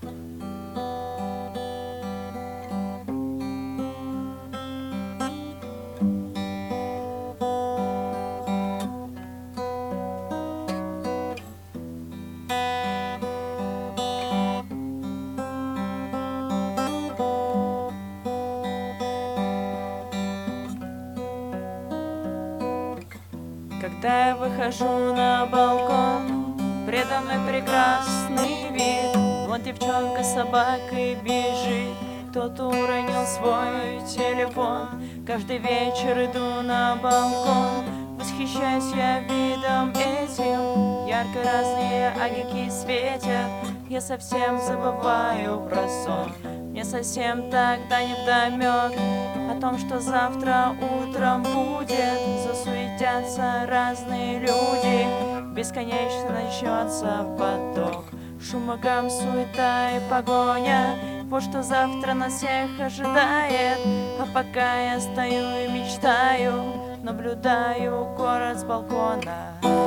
Когда я выхожу на балкон, предо мной прекрасный вид. Вон девчонка с собакой бежит, кто-то уронил свой телефон. Каждый вечер иду на балкон, восхищаюсь я видом этим. Ярко разные огоньки светят, я совсем забываю про сон. Мне совсем тогда невдомек о том, что завтра утром будет. Засуетятся разные люди, бесконечно начнется поток. Шум, гам, суета и погоня, вот что завтра нас всех ожидает. А пока я стою и мечтаю, наблюдаю город с балкона.